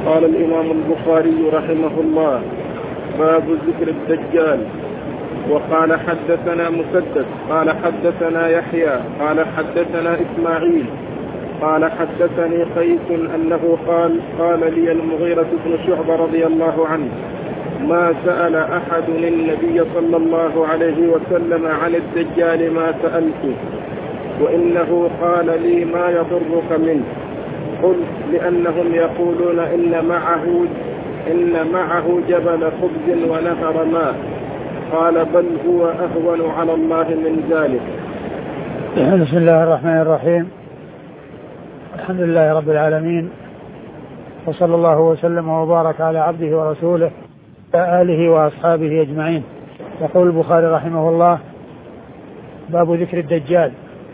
قال الإمام البخاري رحمه الله: باب ذكر الدجال. وقال حدثنا مسدد قال حدثنا يحيى قال حدثنا إسماعيل قال حدثني قيس أنه قال لي المغيرة بن شعبة رضي الله عنه: ما سأل أحد النبي صلى الله عليه وسلم عن الدجال ما سألته، وإنه قال لي: ما يضرك منه؟ قلت: لأنهم يقولون إن معه جبل خبز ونهر ماء. قال: بل هو أهون على الله من ذلك. بسم الله الرحمن الرحيم. الحمد لله رب العالمين، وصلى الله وسلم وبارك على عبده ورسوله وآله وأصحابه أجمعين. يقول البخاري رحمه الله: باب ذكر الدجال.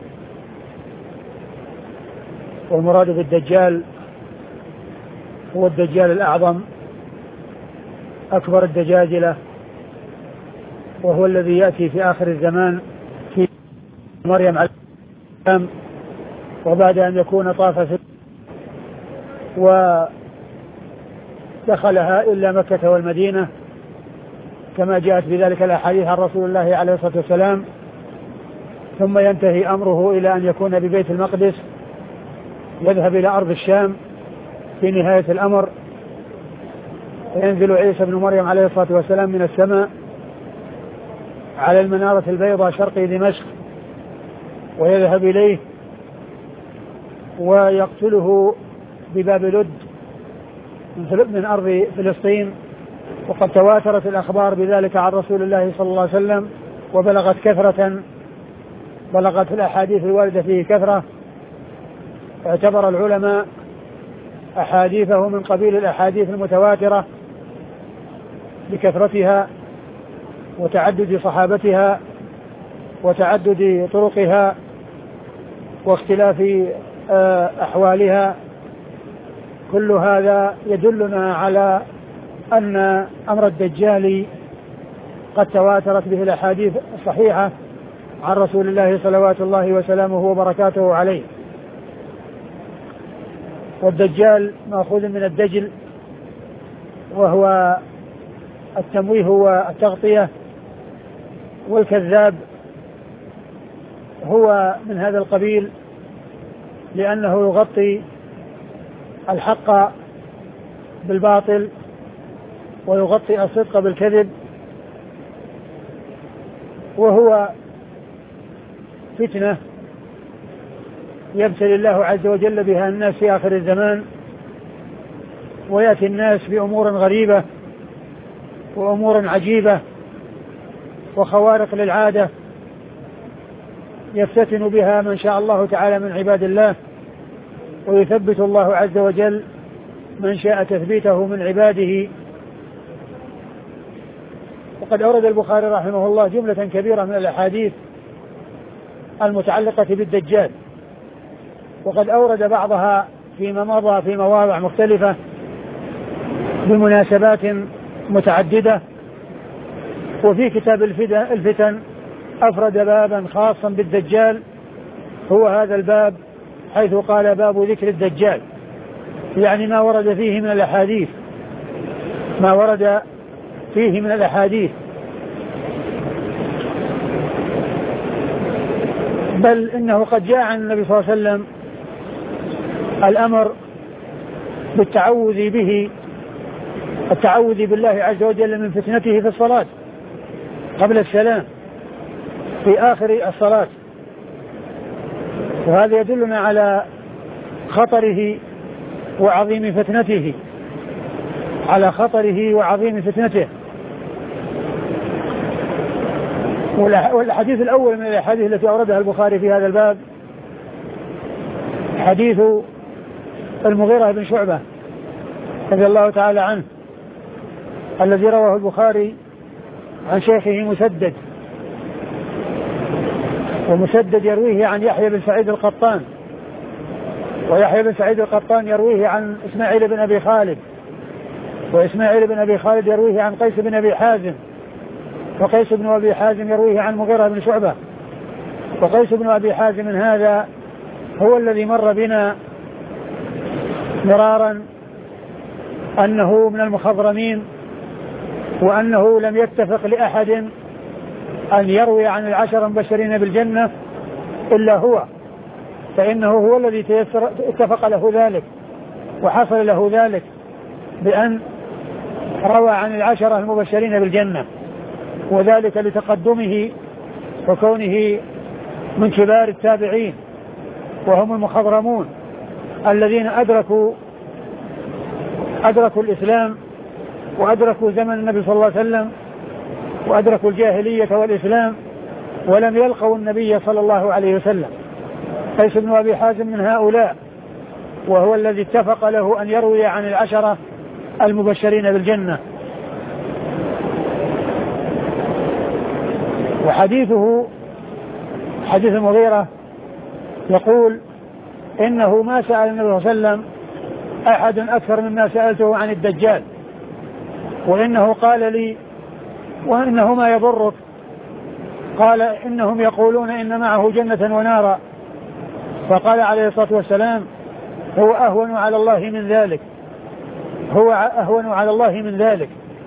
والمراد بالدجال هو الدجال الأعظم أكبر الدجاجلة، وهو الذي يأتي في آخر الزمان في مريم عليه السلام، وبعد أن يكون طاف في ودخلها إلا مكة والمدينة، كما جاءت بذلك الأحاديث عن رسول الله عليه الصلاة والسلام، ثم ينتهي أمره إلى أن يكون ببيت المقدس، يذهب إلى أرض الشام في نهاية الأمر، وينزل عيسى بن مريم عليه الصلاة والسلام من السماء على المنارة البيضاء شرقي دمشق، ويذهب إليه ويقتله بباب لد من أرض فلسطين. وقد تواترت الأخبار بذلك عن رسول الله صلى الله عليه وسلم، بلغت الأحاديث الواردة فيه كثرة. اعتبر العلماء أحاديثه من قبيل الأحاديث المتواترة بكثرتها وتعدد صحابتها وتعدد طرقها واختلاف أحوالها. كل هذا يدلنا على أن أمر الدجال قد تواترت به الأحاديث الصحيحة عن رسول الله صلوات الله وسلامه وبركاته عليه. والدجال مأخوذ من الدجل، وهو التمويه والتغطية، والكذاب هو من هذا القبيل، لأنه يغطي الحق بالباطل ويغطي الصدق بالكذب، وهو فتنة يبتلي الله عز وجل بها الناس في آخر الزمان، ويأتي الناس بأمور غريبة وأمور عجيبة وخوارق للعادة يفتتن بها من شاء الله تعالى من عباد الله، ويثبت الله عز وجل من شاء تثبيته من عباده. وقد أورد البخاري رحمه الله جملة كبيرة من الأحاديث المتعلقة بالدجال، وقد أورد بعضها فيما مضى في مواضع مختلفة بمناسبات متعددة. وفي كتاب الفتن أفرد بابا خاصا بالدجال، هو هذا الباب، حيث قال: باب ذكر الدجال، يعني ما ورد فيه من الأحاديث، بل إنه قد جاء عن النبي صلى الله عليه وسلم الأمر التعوذ بالله عز وجل من فتنته في الصلاة قبل السلام في آخر الصلاة. وهذا يدلنا على خطره وعظيم فتنته. والحديث الأول من الأحاديث التي أوردها البخاري في هذا الباب حديث المغيرة بن شعبة رضي الله تعالى عنه، الذي رواه البخاري عن شيخه مسدد، ومسدد يرويه عن يحيى بن سعيد القطان، ويحيى بن سعيد القطان يرويه عن إسماعيل بن أبي خالد، وإسماعيل بن أبي خالد يرويه عن قيس بن أبي حازم، وقيس بن أبي حازم يرويه عن مغيرة بن شعبة. وقيس بن أبي حازم هذا هو الذي مر بنا مرارا أنه من المخضرمين، وأنه لم يتفق لأحد أن يروي عن العشر المبشرين بالجنة إلا هو، فإنه هو الذي اتفق له ذلك وحصل له ذلك بأن روى عن العشرة المبشرين بالجنة، وذلك لتقدمه وكونه من كبار التابعين، وهم المخضرمون الذين أدركوا الإسلام وأدركوا زمن النبي صلى الله عليه وسلم وأدركوا الجاهلية والإسلام ولم يلقوا النبي صلى الله عليه وسلم. قيس بن أبي حازم من هؤلاء، وهو الذي اتفق له أن يروي عن العشرة المبشرين بالجنة. وحديثه حديث المغيرة يقول إنه ما سأل النبي صلى الله عليه وسلم أحد أكثر مما سألته عن الدجال، وإنه قال لي وإنه ما يضرك، قال إنهم يقولون إن معه جنة ونارا، فقال عليه الصلاة والسلام هو أهون على الله من ذلك، هو أهون على الله من ذلك.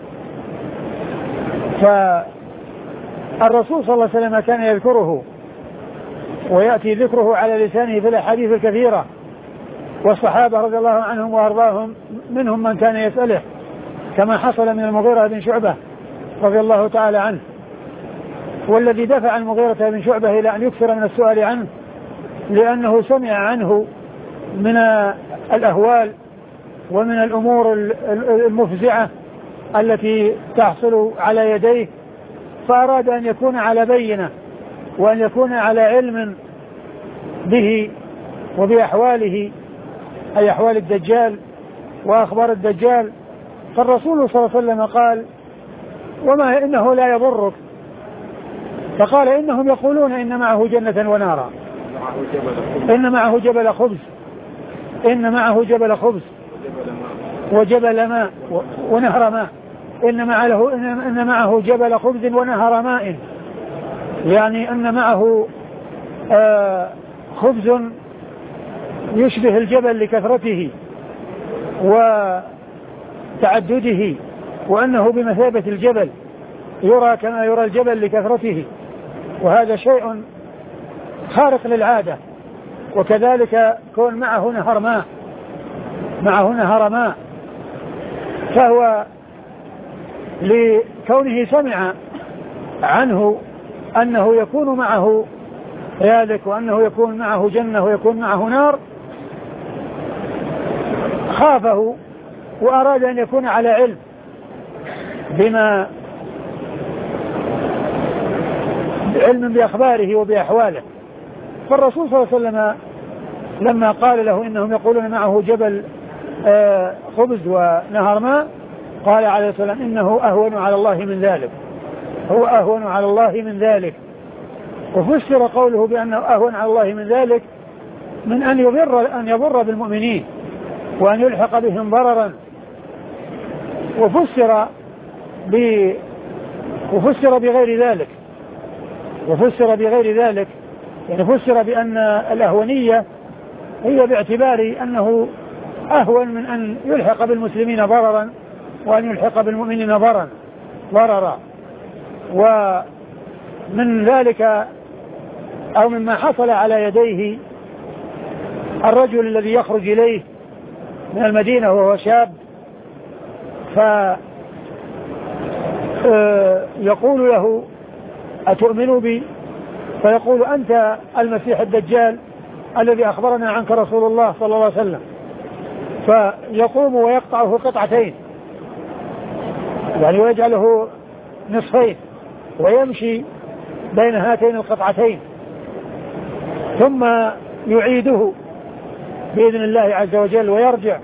فالرسول صلى الله عليه وسلم كان يذكره ويأتي ذكره على لسانه في الأحاديث الكثيرة، والصحابة رضي الله عنهم وأرضاهم منهم من كان يسأله، كما حصل من المغيرة بن شعبة رضي الله تعالى عنه، والذي دفع المغيرة بن شعبة إلى أن يكثر من السؤال عنه لأنه سمع عنه من الأهوال ومن الأمور المفزعة التي تحصل على يديه، فأراد أن يكون على بينة وأن يكون على علم به وبأحواله، أي أحوال الدجال وأخبار الدجال. فالرسول صلى الله عليه وسلم قال وما إنه لا يضرك، فقال إنهم يقولون إن معه جنة ونارا، إن معه جبل خبز، إن معه جبل خبز وجبل ماء ونهر ماء، إن معه جبل خبز ونهر ماء، يعني أن معه خبز يشبه الجبل لكثرته وتعدده، وأنه بمثابة الجبل يرى كما يرى الجبل لكثرته، وهذا شيء خارق للعادة. وكذلك كون معه نهر ماء، فهو لكونه سمع عنه أنه يكون معه ذلك، وأنه يكون معه جنة ويكون معه نار، خافه وأراد أن يكون على علم علم بأخباره وبأحواله. فالرسول صلى الله عليه وسلم لما قال له إنهم يقولون معه جبل خبز ونهر ماء، قال عليه الصلاة والسلام إنه أهون على الله من ذلك، هو أهون على الله من ذلك. وفسر قوله بأنه أهون على الله من ذلك من أن يضر بالمؤمنين وأن يلحق بهم ضررا، وفسر بغير ذلك، يعني فسر بأن الأهونية هي باعتبار أنه أهون من أن يلحق بالمسلمين ضررا وأن يلحق بالمؤمنين ضررا. ومن ذلك أو مما حصل على يديه الرجل الذي يخرج إليه من المدينة وهو شاب، فيقول له أتؤمن بي؟ فيقول أنت المسيح الدجال الذي أخبرنا عنك رسول الله صلى الله عليه وسلم. فيقوم ويقطعه قطعتين، يعني ويجعله نصفين ويمشي بين هاتين القطعتين، ثم يعيده بإذن الله عز وجل ويرجع،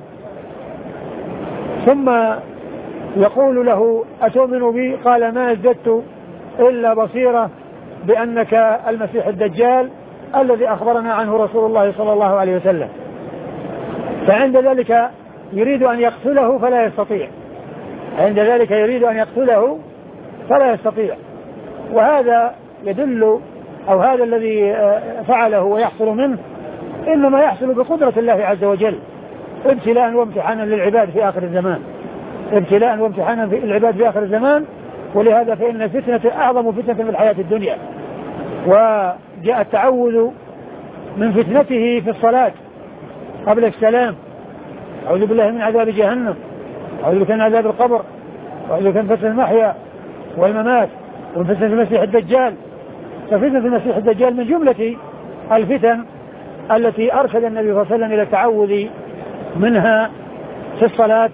ثم يقول له أتؤمن بي؟ قال ما ازددت إلا بصيرة بأنك المسيح الدجال الذي أخبرنا عنه رسول الله صلى الله عليه وسلم. فعند ذلك يريد أن يقتله فلا يستطيع، وهذا يدل أو هذا الذي فعله ويحصل منه إنما يحصل بقدرة الله عز وجل، ابتلاء وامتحانا للعباد في آخر الزمان. ابتلاء وامتحانا في العباد في آخر الزمان. ولهذا فإن الفتنة أعظم فتنة في الحياة الدنيا. وجاء التعوذ من فتنته في الصلاة قبل السلام: أعوذ بالله من عذاب جهنم، أعوذ بك من عذاب القبر، أعوذ بك من فتنة المحيا والممات، ومن فتنة المسيح الدجال. ففتنة المسيح الدجال من جملة الفتن التي أرشد النبي صلى الله عليه وسلم إلى التعوذ منها في الصلاة،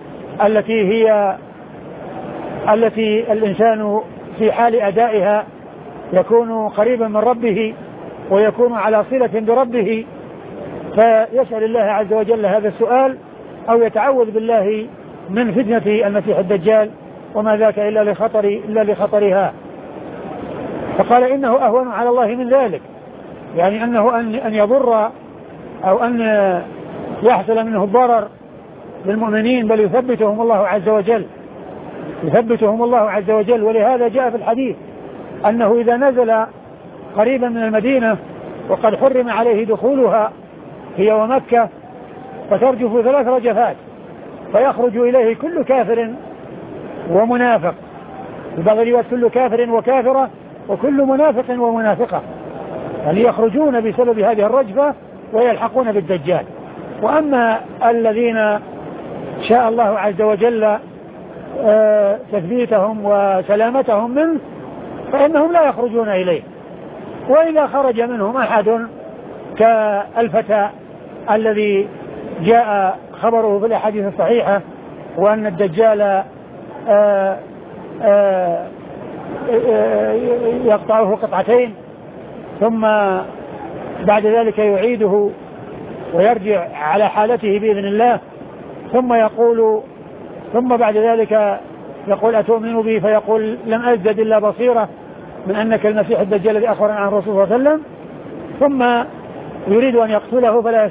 التي الإنسان في حال أدائها يكون قريبا من ربه ويكون على صلة بربه، فيسأل الله عز وجل هذا السؤال أو يتعوذ بالله من فتنة المسيح الدجال، وما ذاك إلا لخطرها. فقال إنه أهون على الله من ذلك، يعني أنه أن يضر أو أن يحصل منه الضرر للمؤمنين، بل يثبتهم الله عز وجل. ولهذا جاء في الحديث أنه إذا نزل قريبا من المدينة وقد حرم عليه دخولها هي ومكة، فترجف 3 رجفات، فيخرج إليه كل كافر ومنافق، في بعض الروايات كل كافر وكافرة وكل منافق ومنافقة، يعني يخرجون بسبب هذه الرجفة ويلحقون بالدجال. وأما الذين شاء الله عز وجل تثبيتهم وسلامتهم منه فإنهم لا يخرجون إليه. وإذا خرج منهم أحد كالفتى الذي جاء خبره في الأحاديث الصحيحة وأن الدجال يقطعه قطعتين ثم بعد ذلك يعيده ويرجع على حالته بإذن الله، ثم بعد ذلك يقول أتؤمن بي؟ فيقول لم أزدد إلا بصيرة من أنك المسيح الدجال الذي أخبرنا عن الرسول صلى الله عليه وسلم، ثم يريد أن يقتله فلا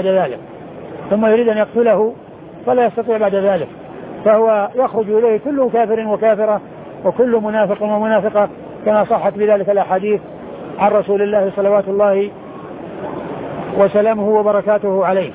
يستطيع بعد ذلك، فهو يخرج إليه كل كافر وكافرة وكل منافق ومنافقة، كما صحت بذلك الأحاديث عن رسول الله صلوات الله وسلامه وبركاته عليه.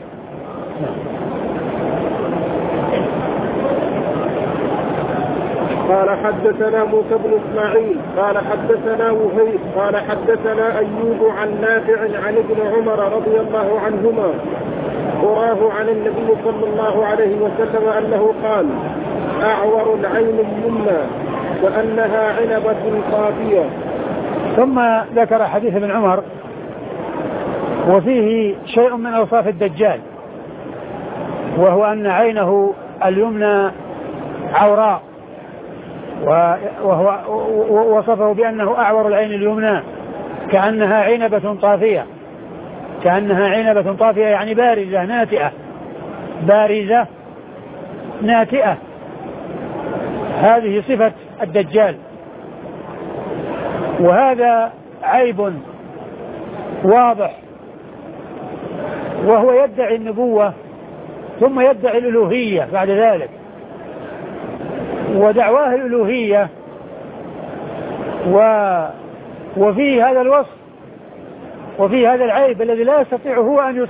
قال حدثنا موسى بن إسماعيل قال حدثنا وهيب قال حدثنا أيوب عن نافع عن ابن عمر رضي الله عنهما وراه عن النبي صلى الله عليه وسلم أنه قال: أعور العين اليمنى كأنها عنبة قافية. ثم ذكر حديث ابن عمر وفيه شيء من أوصاف الدجال، وهو أن عينه اليمنى عوراء، وهو وصفه بأنه أعور العين اليمنى كأنها عنبة طافية، يعني بارزة ناتئة. هذه صفة الدجال، وهذا عيب واضح، وهو يدعي النبوة ثم يدعي الألوهية بعد ذلك، ودعواه الألوهية وفي هذا الوصف وفي هذا العيب الذي لا يستطيع هو أن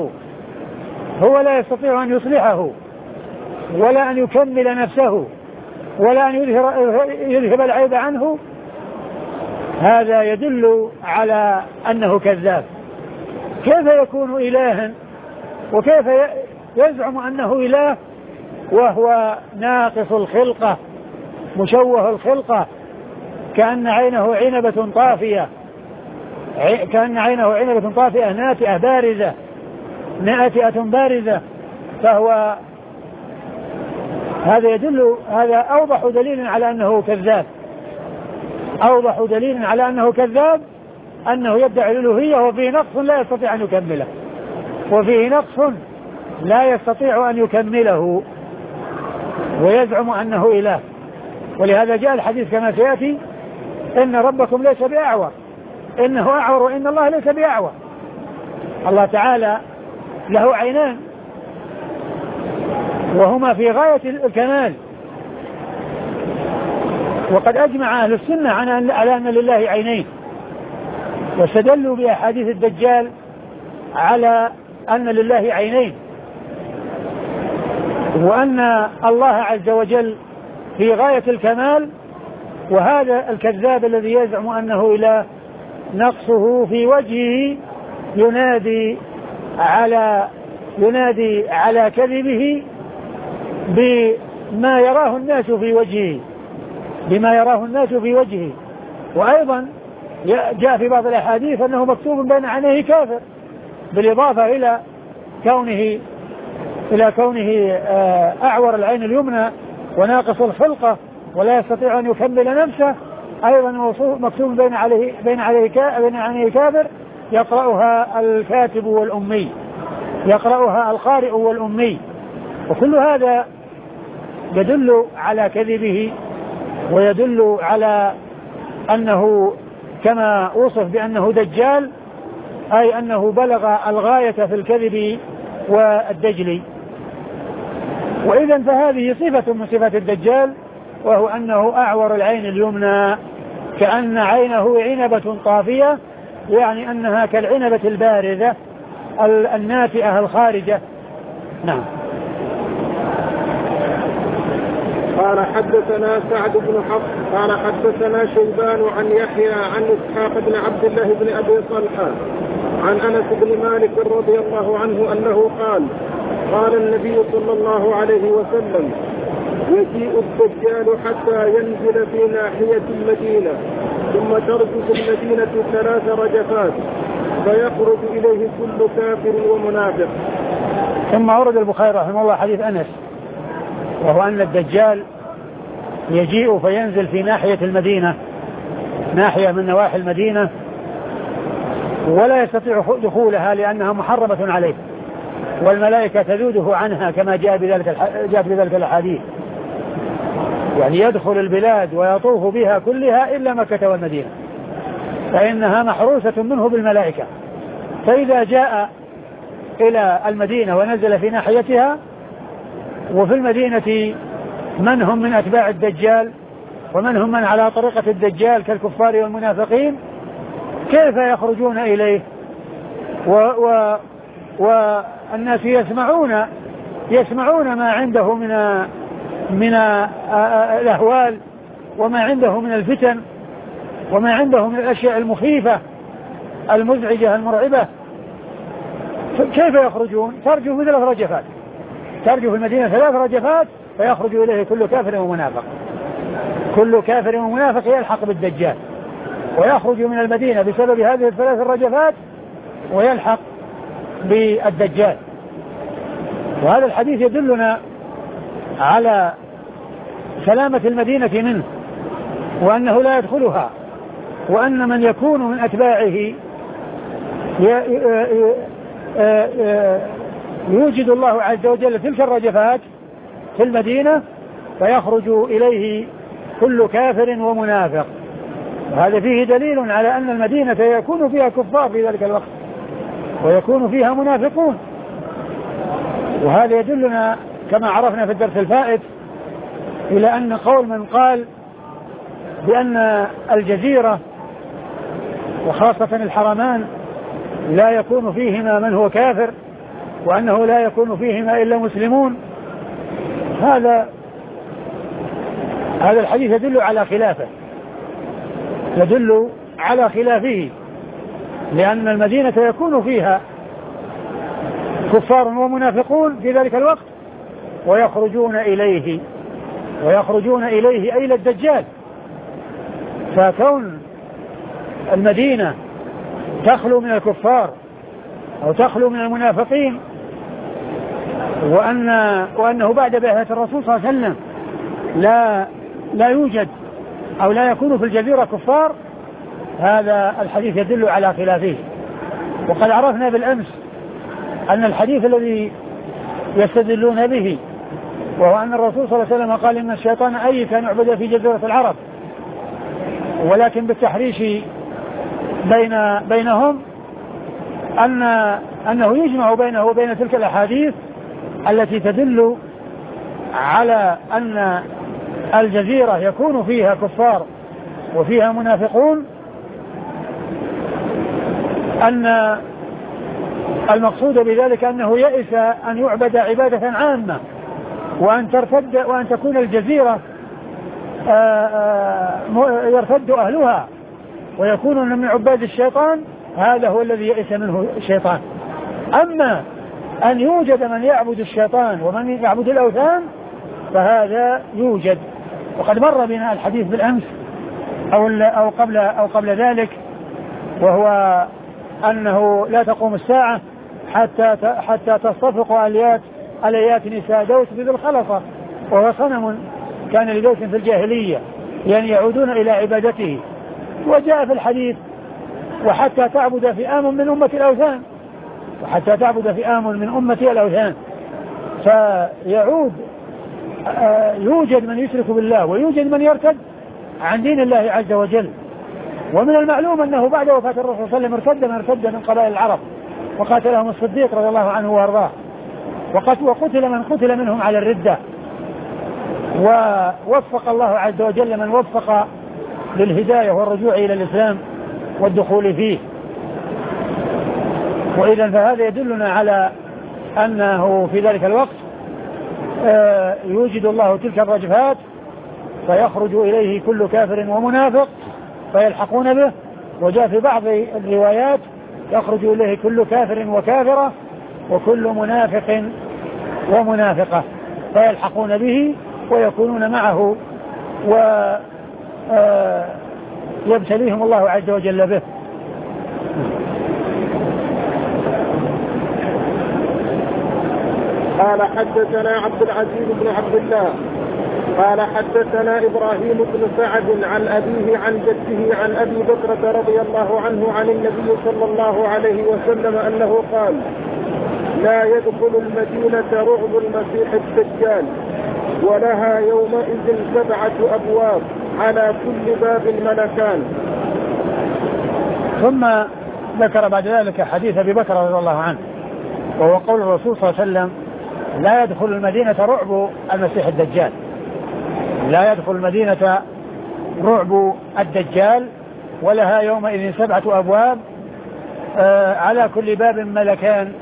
يصلحه ولا أن يكمل نفسه ولا أن يذهب العيب عنه. هذا يدل على أنه كذاب. كيف يكون إلها وكيف يزعم أنه إله وهو ناقص الخلقة مشوه الخلقة، كأن عينه عنبة طافية ناتئة بارزة. فهو هذا أوضح دليل على أنه كذاب، أنه يدعي الألوهية وفيه نقص لا يستطيع أن يكمله ويزعم أنه إله. ولهذا جاء الحديث كما سيأتي: إن ربكم ليس بأعور، إنه أعور وإن الله ليس بأعور. الله تعالى له عينان وهما في غاية الكمال، وقد أجمع أهل السنة على أن لله عينين، واستدلوا بأحاديث الدجال على أن لله عينين. وأن الله عز وجل في غاية الكمال، وهذا الكذاب الذي يزعم أنه إله نقصه في وجهه ينادي على كذبه بما يراه الناس في وجهه. وأيضا جاء في بعض الأحاديث أنه مكتوب بين عينيه كافر، بالإضافة إلى كونه أعور العين اليمنى وناقص الخلقة ولا يستطيع أن يكمل نفسه، أيضا مكتوب بين عينيه كافر يقرأها الكاتب والأمي، يقرأها القارئ والأمي. وكل هذا يدل على كذبه، ويدل على أنه كما وصف بأنه دجال، أي أنه بلغ الغاية في الكذب والدجل. وإذا فهذه صفة من صفات الدجال، وهو أنه أعور العين اليمنى كأن عينه عنبة طافية، يعني أنها كالعنبة البارزة الناتئة الخارجة. نعم. قال حدثنا سعد بن حفص قال حدثنا شيبان عن يحيى عن إسحاق بن عبد الله بن أبي طلحة عن أنس بن مالك رضي الله عنه أنه قال النبي صلى الله عليه وسلم: يجيء الدجال حتى ينزل في ناحية المدينة، ثم ترجف المدينة 3 رجفات، فيخرج إليه كل كافر ومنافق. ثم أورد البخاري رحمه الله حديث أنس، وهو أن الدجال يجيء فينزل في ناحية المدينة، ناحية من نواحي المدينة، ولا يستطيع دخولها لأنها محرمة عليه، والملائكة تذوده عنها كما جاء بذلك الحديث. يعني يدخل البلاد ويطوف بها كلها إلا مكة والمدينة، فإنها محروسة منه بالملائكة. فإذا جاء إلى المدينة ونزل في ناحيتها، وفي المدينة من هم من أتباع الدجال ومن هم من على طريقة الدجال كالكفار والمنافقين، كيف يخرجون إليه؟ والناس يسمعون ما عنده من الأهوال، وما عنده من الفتن، وما عنده من الأشياء المخيفة المزعجة المرعبة. كيف يخرجون؟ ترجف ب3 رجفات، ترجف المدينة 3 رجفات، فيخرج إليه كل كافر ومنافق. كل كافر ومنافق يلحق بالدجال، ويخرج من المدينة بسبب هذه 3 الرجفات ويلحق بالدجال. وهذا الحديث يدلنا على سلامة المدينة منه، وأنه لا يدخلها، وأن من يكون من أتباعه يوجد الله عز وجل تلك الرجفات في المدينة، فيخرج إليه كل كافر ومنافق. وهذا فيه دليل على أن المدينة يكون فيها كفار في ذلك الوقت، ويكون فيها منافقون. وهذا يدلنا كما عرفنا في الدرس الفائت إلى أن قول من قال بأن الجزيرة وخاصة الحرمان لا يكون فيهما من هو كافر، وأنه لا يكون فيهما إلا مسلمون، هذا الحديث يدل على خلافه، يدل على خلافه، لأن المدينة يكون فيها كفار ومنافقون في ذلك الوقت، ويخرجون إليه أي إلى الدجال. فكون المدينة تخلو من الكفار أو تخلو من المنافقين، وأنه بعد بعثة الرسول صلى الله عليه وسلم لا يوجد أو لا يكون في الجزيرة كفار، هذا الحديث يدل على خلافه. وقد عرفنا بالأمس أن الحديث الذي يستدلون به وهو أن الرسول صلى الله عليه وسلم قال إن الشيطان أيك أن يعبد في جزيرة العرب، ولكن بالتحريش بينهم أنه يجمع بينه وبين تلك الأحاديث التي تدل على أن الجزيرة يكون فيها كفار وفيها منافقون، أن المقصود بذلك أنه يئس أن يعبد عبادة عامة وأن تكون الجزيرة يرتد أهلها ويكونون من عباد الشيطان، هذا هو الذي يئس منه الشيطان. أما أن يوجد من يعبد الشيطان ومن يعبد الأوثان فهذا يوجد، وقد مر بنا الحديث بالأمس أو قبل ذلك، وهو أنه لا تقوم الساعة حتى تصطفق آليات نساء دوس بذي الخلصة، وهو صنم كان لدوس في الجاهلية، يعني يعودون إلى عبادته. وجاء في الحديث وحتى تعبد فئام من أمة الأوثان، وحتى تعبد فئام من أمة الأوثان، يوجد من يشرك بالله ويوجد من يرتد عن دين الله عز وجل. ومن المعلوم أنه بعد وفاة الرسول صلى الله عليه وسلم ارتد من قبائل العرب وقاتلهم الصديق رضي الله عنه وارضاه، وقتل من قتل منهم على الردة، ووفق الله عز وجل من وفق للهداية والرجوع إلى الإسلام والدخول فيه. وإذا فهذا يدلنا على أنه في ذلك الوقت يوجد الله تلك الرجفات فيخرج إليه كل كافر ومنافق فيلحقون به. وجاء في بعض الروايات يخرج إليه كل كافر وكافرة وكل منافق ومنافقة فيلحقون به ويكونون معه ويبتليهم الله عز وجل به. قال حدثنا عبد العزيز بن عبد الله قال حدثنا إبراهيم بن سعد عن أبيه عن جده عن أبي بكرة رضي الله عنه عن النبي صلى الله عليه وسلم أنه قال: لا يدخل المدينة رعب المسيح الدجال، ولها يومئذ 7 أبواب على كل باب ملكان. ثم ذكر بعد ذلك حديث أبي بكر رضي الله عنه، وهو قول الرسول صلى الله عليه وسلم: لا يدخل المدينة رعب المسيح الدجال، لا يدخل المدينة رعب الدجال، ولها يومئذ 7 أبواب على كل باب ملكان،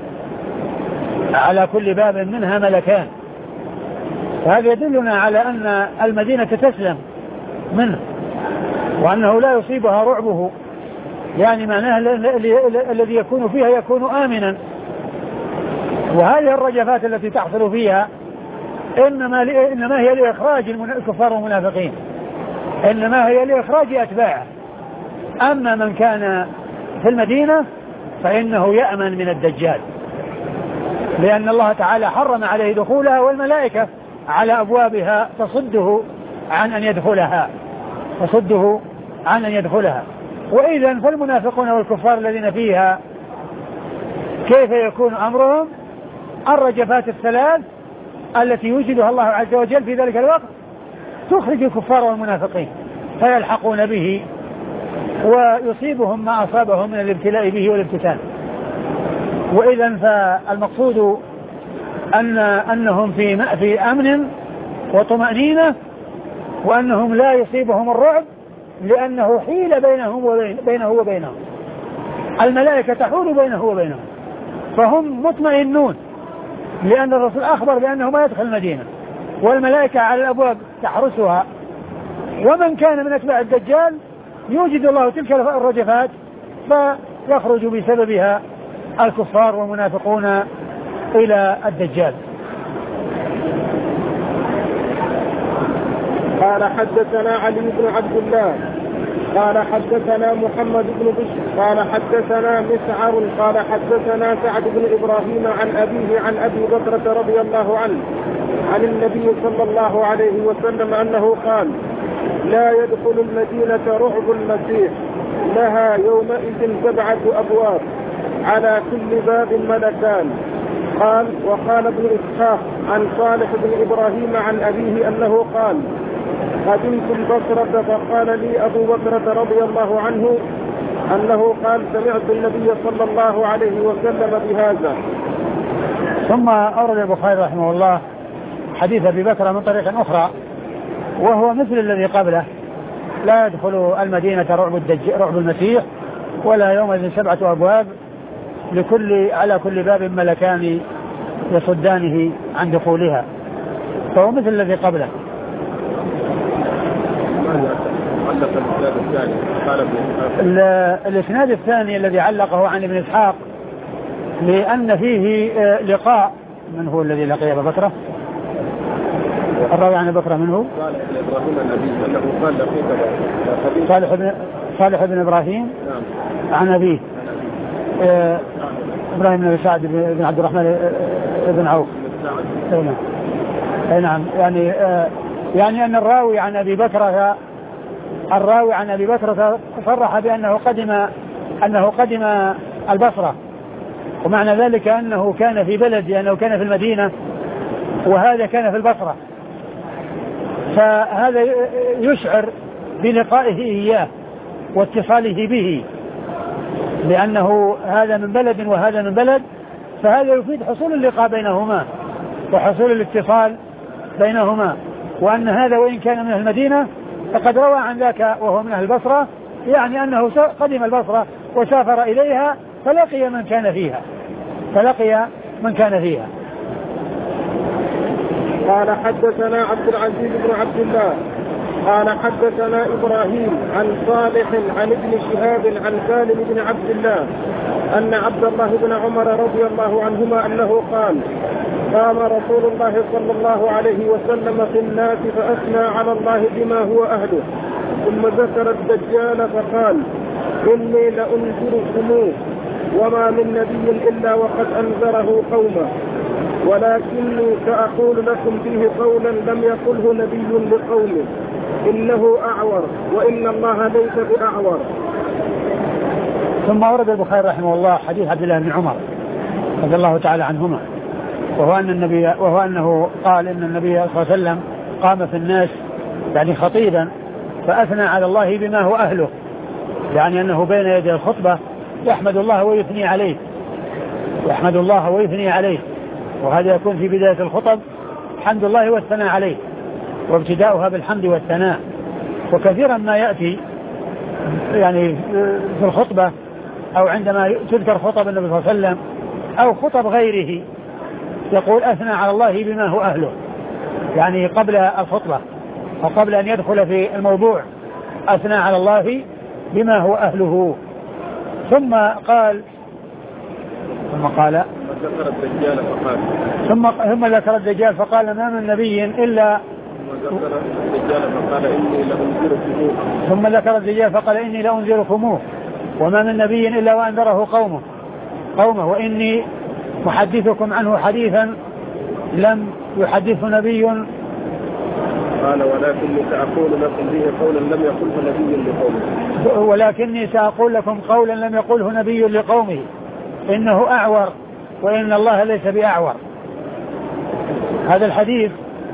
على كل باب منها ملكان. فهذا يدلنا على أن المدينة تسلم منه وأنه لا يصيبها رعبه، يعني معناه الذي يكون فيها يكون آمنا. وهذه الرجفات التي تحصل فيها إنما هي لإخراج الكفار والمنافقين، إنما هي لإخراج أتباعه. أما من كان في المدينة فإنه يأمن من الدجال، لأن الله تعالى حرم عليه دخولها، والملائكة على أبوابها تصده عن أن يدخلها. وإذن فالمنافقون والكفار الذين فيها كيف يكون أمرهم؟ الرجفات الثلاث التي يوجدها الله عز وجل في ذلك الوقت تخرج الكفار والمنافقين فيلحقون به ويصيبهم ما أصابهم من الابتلاء به والابتسام. وإذن فالمقصود أنهم في أمن وطمأنينة، وأنهم لا يصيبهم الرعب لأنه حيل بينه وبينهم، الملائكة تحول بينه وبينهم، فهم مطمئنون، لأن الرسول أخبر بأنه ما يدخل المدينة والملائكة على الأبواب تحرسها. ومن كان من أتباع الدجال يوجد الله تلك الرجفات فيخرج بسببها الكفار والمنافقون إلى الدجال. قال حدثنا علي بن عبد الله قال حدثنا محمد بن بشر قال حدثنا مسعر قال حدثنا سعد بن إبراهيم عن أبيه عن أبي بكرة رضي الله عنه عن النبي صلى الله عليه وسلم أنه قال: لا يدخل المدينة رعب المسيح، لها يومئذ 7 أبواب على كل باب ملكان. قال: وقال ابن إسحاق عن صالح بن إبراهيم عن أبيه أنه قال: قدمت البصرة فقال لي أبو بكرة رضي الله عنه أنه قال: سمعت النبي صلى الله عليه وسلم بهذا. ثم أورد البخاري رحمه الله حديث أبي بكر من طريق أخرى، وهو مثل الذي قبله: لا يدخل المدينة رعب المسيح، ولا يومئذ 7 أبواب على كل باب ملكان يصدانه عن دخولها. فهو مثل الذي قبله. الإسناد الثاني الذي علقه عن ابن إسحاق لأن فيه لقاء. من هو الذي لقي أبا بكرة؟ الراوي عن بكرة منه صالح بن إبراهيم عن أبيه إبراهيم بن سعد بن عبد الرحمن بن عوف. نعم يعني أن الراوي عن أبي بكرة صرح بأنه قدم البصرة، ومعنى ذلك أنه كان في بلد، لأنه كان في المدينة وهذا كان في البصرة، فهذا يشعر بلقائه إياه واتصاله به، لأنه هذا من بلد وهذا من بلد، فهذا يفيد حصول اللقاء بينهما وحصول الاتصال بينهما، وأن هذا وإن كان من المدينة فقد روى عن ذاك وهو من أهل البصرة، يعني أنه قدم البصرة وسافر إليها فلقي من كان فيها. قال حدثنا عبد العزيز بن عبد الله قال حدثنا إبراهيم عن صالح عن ابن شهاب عن سالم بن عبد الله أن عبد الله بن عمر رضي الله عنهما أنه قال: قام رسول الله صلى الله عليه وسلم في الناس فأثنى على الله بما هو أهله، ثم ذكر الدجال فقال: إني لأنذركموه وما من نبي إلا وقد أنذره قومه، ولكني سأقول لكم فيه قولا لم يقله نبي لقومه، إنه أعور وإن الله ليس بأعور. ثم ورد البخاري رحمه الله حديث عبد الله بن عمر رضي الله تعالى عنهما، وهو أنه قال إن النبي صلى الله عليه وسلم قام في الناس يعني خطيبا فأثنى على الله بما هو أهله، يعني أنه بين يدي الخطبة يحمد الله ويثني عليه، وهذا يكون في بداية الخطب حمد الله والثناء عليه، وابتداؤها بالحمد والثناء. وكثيرا ما يأتي يعني في الخطبة أو عندما تذكر خطب النبي صلى الله عليه وسلم أو خطب غيره يقول أثنى على الله بما هو أهله، يعني قبل الخطبة أو قبل أن يدخل في الموضوع أثنى على الله بما هو أهله. ثم ذكر الدجال فقال: ما من نبي إلا ثم ذكر الدجال فقال: إني لأنذركموه وما من نبي إلا وأنذره قومه وإني محدثكم عنه حديثا لم يحدثه نبي. قال: ولكني سأقول لكم فيه قولا لم يقله نبي لقومه. ولكني سأقول لكم قولا لم يقله نبي لقومه، إنه أعور وإن الله ليس بأعور. هذا الحديث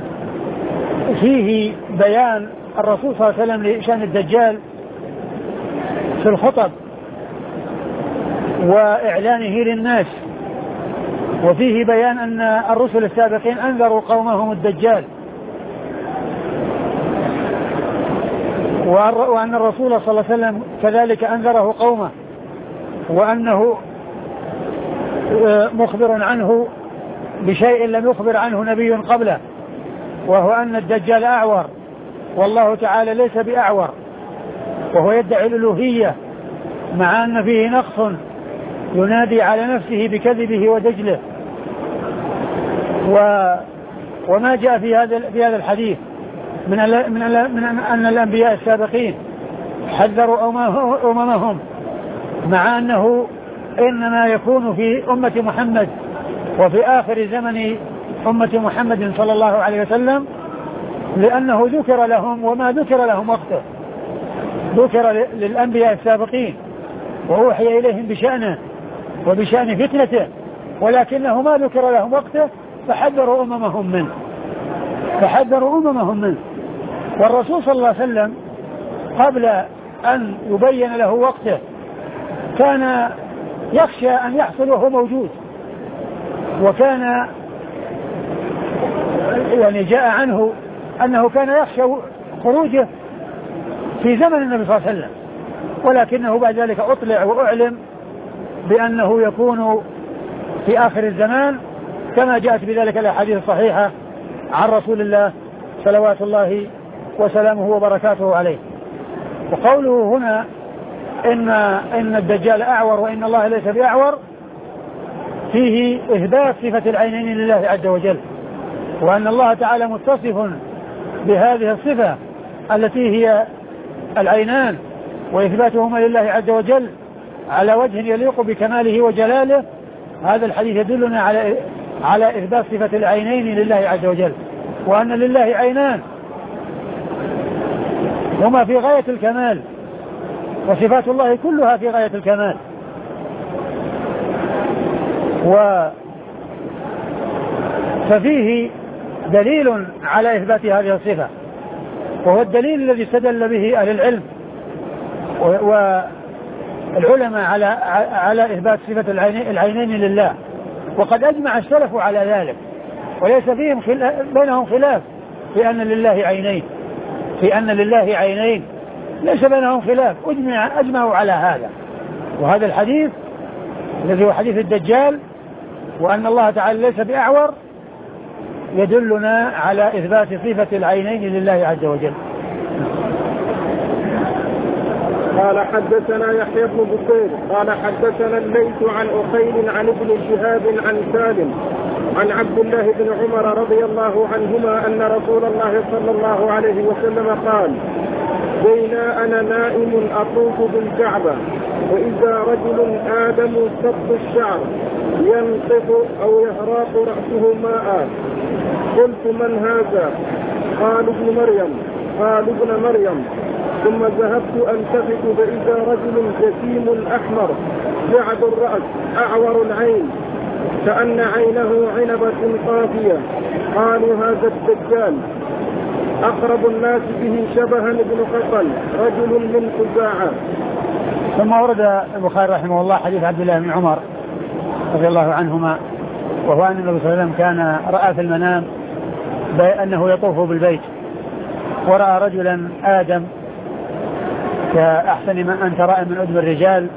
فيه بيان الرسول صلى الله عليه وسلم لشأن الدجال في الخطب وإعلانه للناس، وفيه بيان أن الرسل السابقين أنذروا قومهم الدجال، وأن الرسول صلى الله عليه وسلم كذلك أنذره قومه، وأنه مخبر عنه بشيء لم يخبر عنه نبي قبله، وهو أن الدجال أعور والله تعالى ليس بأعور، وهو يدعي الألوهية مع أن فيه نقص ينادي على نفسه بكذبه ودجله. وما جاء في هذا الحديث من أن الأنبياء السابقين حذروا أممهم، مع أنه إنما يكون في أمة محمد وفي آخر زمن أمة محمد صلى الله عليه وسلم، لأنه ذكر لهم وما ذكر لهم وقته، ذكر للأنبياء السابقين وأوحي إليهم بشأنه وبشأن فتنته، ولكنه ما ذكر لهم وقته فحذروا أممهم منه. والرسول صلى الله عليه وسلم قبل أن يبين له وقته كان يخشى أن يحصل وهو موجود، وكان يعني جاء عنه أنه كان يخشى خروجه في زمن النبي صلى الله عليه وسلم، ولكنه بعد ذلك أطلع وأعلم بأنه يكون في آخر الزمان كما جاءت بذلك الأحاديث الصحيحة عن رسول الله صلوات الله وسلامه وبركاته عليه. وقوله هنا إن الدجال أعور وإن الله ليس بأعور فيه إثبات صفة العينين لله عز وجل، وأن الله تعالى متصف بهذه الصفة التي هي العينان، وإثباتهما لله عز وجل على وجه يليق بكماله وجلاله. هذا الحديث يدلنا على إثبات صفة العينين لله عز وجل، وأن لله عينان هما في غاية الكمال، وصفات الله كلها في غاية الكمال. ففيه دليل على إثبات هذه الصفة، وهو الدليل الذي استدل به أهل العلم والعلماء على إثبات صفة العينين لله. وقد أجمع السلف على ذلك، وليس فيهم بينهم خلاف في أن لله عينين، ليس بينهم خلاف، أجمعوا على هذا. وهذا الحديث الذي هو حديث الدجال وأن الله تعالى ليس بأعور يدلنا على إثبات صفة العينين لله عز وجل. قال حدثنا يحيى بن بكير قال حدثنا الليث عن أخيل عن ابن شهاب عن سالم عن عبد الله بن عمر رضي الله عنهما أن رسول الله صلى الله عليه وسلم قال: بين أنا نائم أطوف بالكعبة وإذا رجل آدم سط الشعر ينقط أو يهراق رأسه ماء. قلت: من هذا؟ قال: ابن مريم. ثم ذهبت ألتفت فإذا رجل جسيم أحمر جعد الرأس أعور العين كأن عينه عنبة طافية. قالوا: هذا الدجال. أقرب الناس به شبها ابن قطل رجل من خزاعة. ثم ورد البخاري رحمه الله حديث عبد الله بن عمر رضي الله عنهما، وهو أن النبي صلى الله عليه وسلم كان رأى في المنام بأنه يطوف بالبيت، ورأى رجلا آدم كأحسن ما أنت رأى من أدم الرجال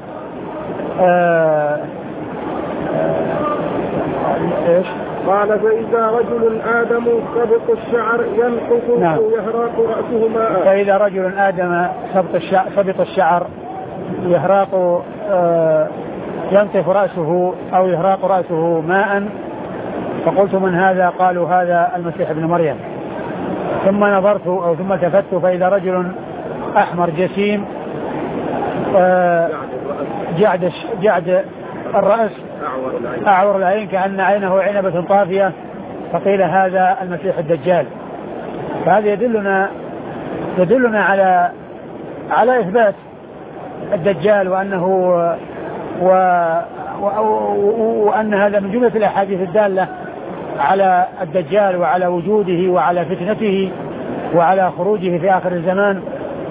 إيش؟ قال: فإذا رجل آدم سبط الشعر ينقص أو يهراق رأسه ماء. فإذا رجل آدم سبط الشعر يهراق ينطف رأسه أو يهراق رأسه ماء. فقلت: من هذا؟ قالوا: هذا المسيح ابن مريم. ثم نظرت أو ثم التفت فإذا رجل أحمر جسيم جعد الرأس أعور العين كأن عينه عنبة طافية. فقيل: هذا المسيح الدجال. فهذا يدلنا على إثبات الدجال، وأن هذا من جملة الأحاديث الدالة على الدجال وعلى وجوده وعلى فتنته وعلى خروجه في آخر الزمان.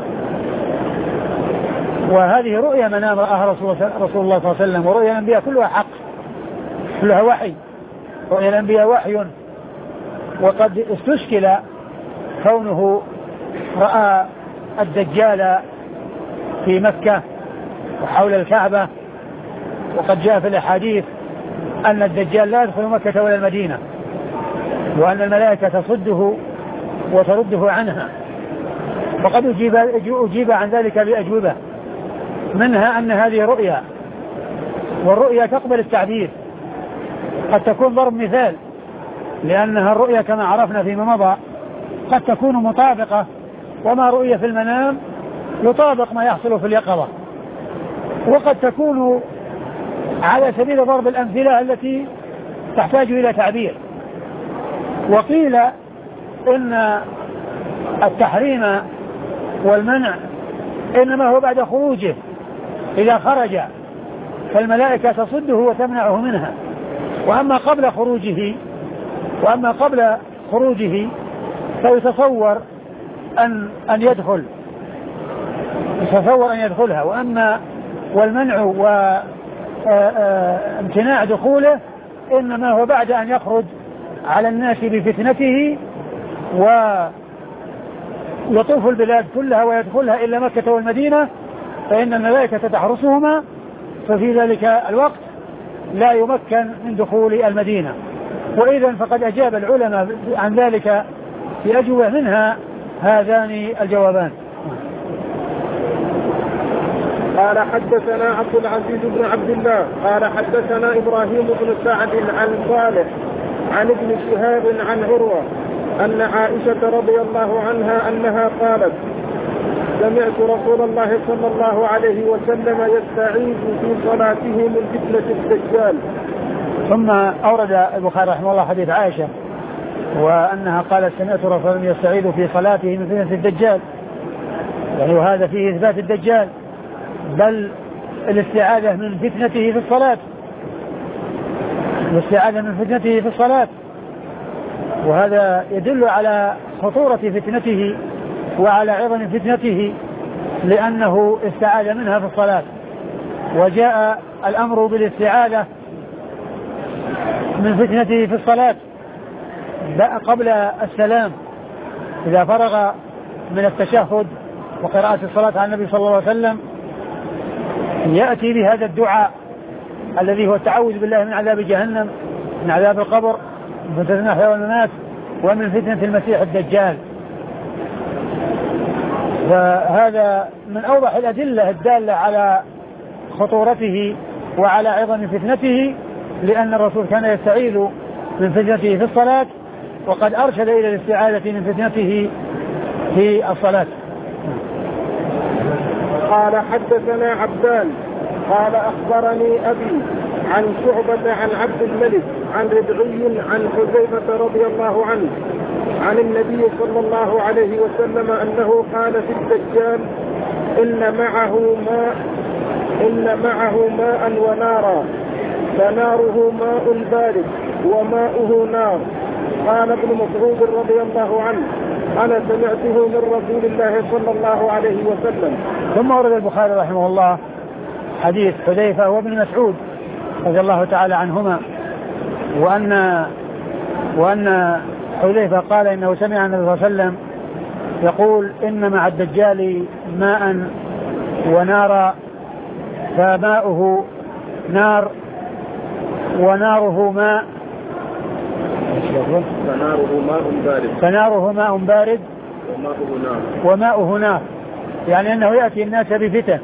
وهذه رؤيا منام رآها رسول الله صلى الله عليه وسلم، ورؤيا الأنبياء كلها حق، كلها وحي. رؤيا الأنبياء وحي. وقد استشكل كونه رأى الدجال في مكة وحول الكعبة، وقد جاء في الأحاديث أن الدجال لا يدخل مكة ولا المدينة، وأن الملائكة تصده وترده عنها. وقد أجيب عن ذلك بأجوبة، منها أن هذه رؤيا، والرؤيا تقبل التعبير، قد تكون ضرب مثال، لأنها الرؤيا كما عرفنا فيما مضى قد تكون مطابقة، وما رؤيا في المنام يطابق ما يحصل في اليقظة، وقد تكون على سبيل ضرب الأمثلة التي تحتاج إلى تعبير. وقيل إن التحريم والمنع إنما هو بعد خروجه، إذا خرج فالملائكة تصده وتمنعه منها، وأما قبل خروجه فيتصور أن يدخلها. وأما والمنع وامتناع دخوله إنما هو بعد أن يخرج على الناس بفتنته ويطوف البلاد كلها ويدخلها إلا مكة والمدينة، فإن الملائكة تحرسهما، ففي ذلك الوقت لا يمكن من دخول المدينة، وإذا فقد أجاب العلماء عن ذلك في أجوبة منها هذان الجوابان. قال حدثنا عبد العزيز بن عبد الله قال حدثنا إبراهيم بن سعد عن صالح عن ابن شهاب عن عروة أن عائشة رضي الله عنها أنها قالت سمعت رسول الله صلى الله عليه وسلم يستعيذ في صلاته من فتنة الدجال. ثم أورد البخاري رحمه الله حديث عائشة وأنها قالت سمعت رسول الله يستعيذ في صلاته من فتنة الدجال، يعني وهذا فيه إثبات الدجال، بل الاستعاذة من فتنته في الصلاة، الاستعاذة من فتنته في الصلاة، وهذا يدل على خطورة فتنته وعلى عظم فتنته لأنه استعاذ منها في الصلاة. وجاء الأمر بالاستعاذة من فتنته في الصلاة قبل السلام إذا فرغ من التشهد وقراءة الصلاة على النبي صلى الله عليه وسلم يأتي بهذا الدعاء الذي هو التعوذ بالله من عذاب جهنم، من عذاب القبر، من فتنة المحيا والممات، ومن فتنة المسيح الدجال. وهذا من أوضح الأدلة الدالة على خطورته وعلى عظم فتنته، لأن الرسول كان يستعيذ من فتنته في الصلاة وقد أرشد إلى الاستعاذة من فتنته في الصلاة. قال حدثنا عبدان قال أخبرني أبي عن شعبة عن عبد الملك عن ربعي عن حذيفة رضي الله عنه عن النبي صلى الله عليه وسلم أنه قال في الدجال إن معه ماء ونارا، فناره ماء بارد وماؤه نار. قال ابن مسعود رضي الله عنه أنا سمعته من رسول الله صلى الله عليه وسلم. ثم ورد البخاري رحمه الله حديث حذيفة وابن مسعود رضي الله تعالى عنهما وأن حذيفة قال إنه سمع النبي صلى الله عليه وسلم يقول إن مع الدجال ماء ونارا، فماؤه نار وناره ماء، فناره ماء بارد وماؤه نار، يعني أنه يأتي الناس بفتن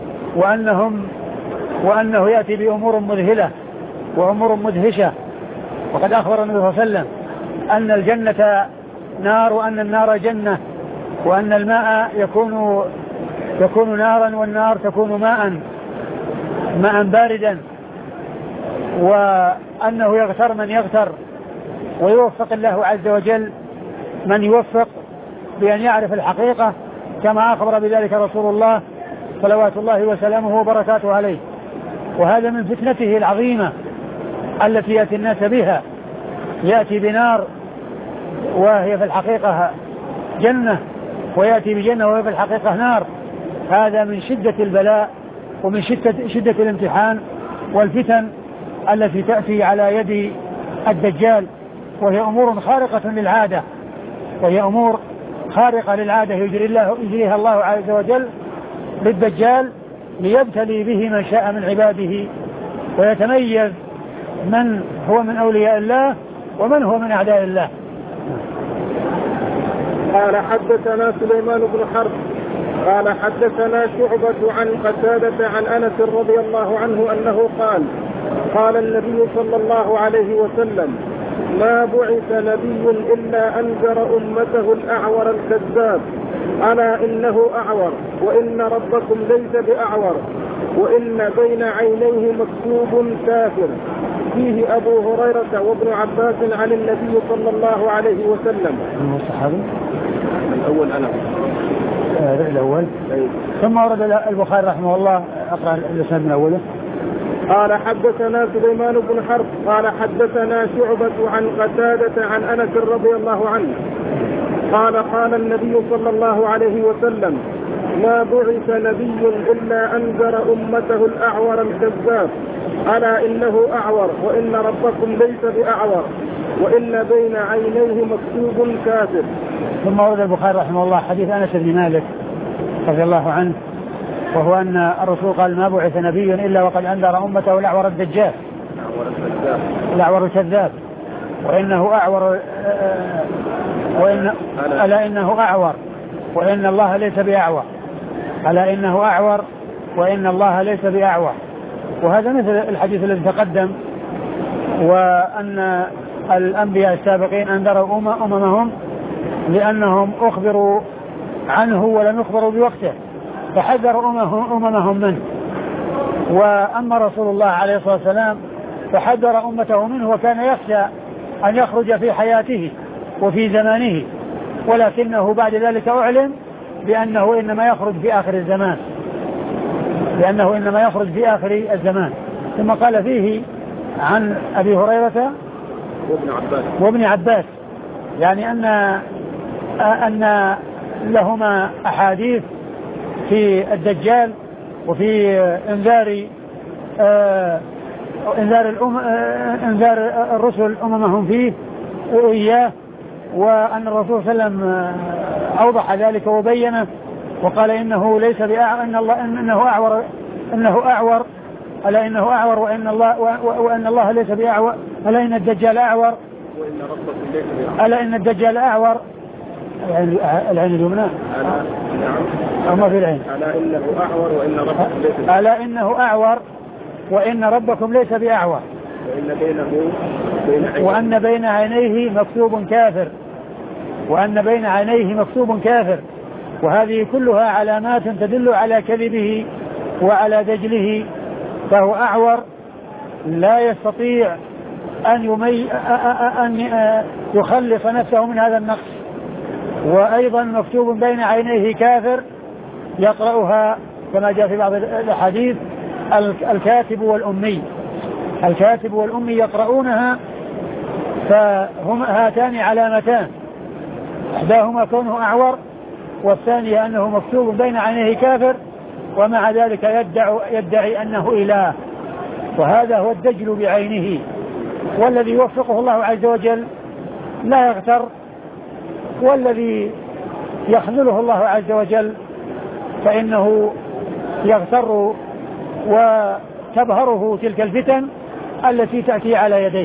وأنه يأتي بأمور مذهلة وأمور مدهشة. وقد أخبر النبي صلى الله عليه وسلم أن الجنة نار وأن النار جنة، وأن الماء يكون نارا والنار تكون ماء باردا، وأنه يغتر من يغتر ويوفق الله عز وجل من يوفق بأن يعرف الحقيقة كما أخبر بذلك رسول الله صلوات الله وسلامه وبركاته عليه. وهذا من فتنته العظيمة التي يأتي الناس بها، يأتي بنار وهي في الحقيقة جنة، ويأتي بجنة وهي في الحقيقة نار. هذا من شدة البلاء ومن شدة الامتحان والفتن التي تأتي على يد الدجال، وهي أمور خارقة للعادة، وهي أمور خارقة للعادة يجريها الله عز وجل للدجال ليبتلي به من شاء من عباده، ويتميز من هو من أولياء الله ومن هو من أعداء الله. قال حدثنا سليمان بن حرب قال حدثنا شعبة عن قتادة عن أنس رضي الله عنه أنه قال النبي صلى الله عليه وسلم ما بعث نبي إلا أنذر أمته الأعور الكذاب، ألا إنه أعور وإن ربكم ليس بأعور وإن بين عينيه مكتوب كافر. فيه أبو هريرة وابن عباس عن النبي صلى الله عليه وسلم. الأول أنا الأول. ثم ورد البخاري رحمه الله أقرأ الإسناد من أوله. قال حدثنا سليمان بن حرب قال حدثنا شعبة عن قتادة عن أنس رضي الله عنه قال النبي صلى الله عليه وسلم ما بعث نبي إلا أنذر أمته الأعور الكذاب، ألا إنه أعور وإن ربكم ليس بأعور وإن بين عينيه مكتوب كافر. ثم ورد البخاري رحمه الله حديث أنس بن مالك رضي الله عنه، وهو أن الرسول قال ما بعث نبي إلا وقد أنذر أمته الأعور الدجال، الأعور الكذاب. وإنه أعور ألا إنه أعور وإن الله ليس بأعور ألا إنه أعور وإن الله ليس بأعور. وهذا مثل الحديث الذي تقدم، وأن الأنبياء السابقين أنذروا أممهم لأنهم أخبروا عنه ولم يخبروا بوقته فحذروا أممهم منه. وأما رسول الله عليه الصلاة والسلام فحذر أمته منه، وكان يخشى أن يخرج في حياته وفي زمانه، ولكنه بعد ذلك أعلم بأنه إنما يخرج في آخر الزمان، ثم قال فيه عن أبي هريرة وابن عباس يعني أن لهما أحاديث في الدجال وفي انذار الرسل أممهم فيه وإياه، وأن الرسول صلى الله عليه وسلم أوضح ذلك وبينه وقال إنه ليس بأعور، إنه أعور ألا إنه أعور وأن الله ليس بأعور، ألا إن الدجال أعور ألا إن الدجال أعور العين اليمنى أو ما في العين ألا إنه أعور وإن ربكم ليس بأعور وأن بين عينيه مكتوب كافر وهذه كلها علامات تدل على كذبه وعلى دجله، فهو أعور لا يستطيع أن يخلص نفسه من هذا النقص، وأيضا مكتوب بين عينيه كافر يقرأها كما جاء في بعض الحديث الكاتب والأمي يقرؤونها، فهم هاتان علامتان، إحداهما كونه أعور والثانية أنه مكتوب بين عينيه كافر، ومع ذلك يدعي أنه إله، وهذا هو الدجل بعينه. والذي يوفقه الله عز وجل لا يغتر، والذي يخذله الله عز وجل فإنه يغتر وتبهره تلك الفتن التي تأتي على يديه.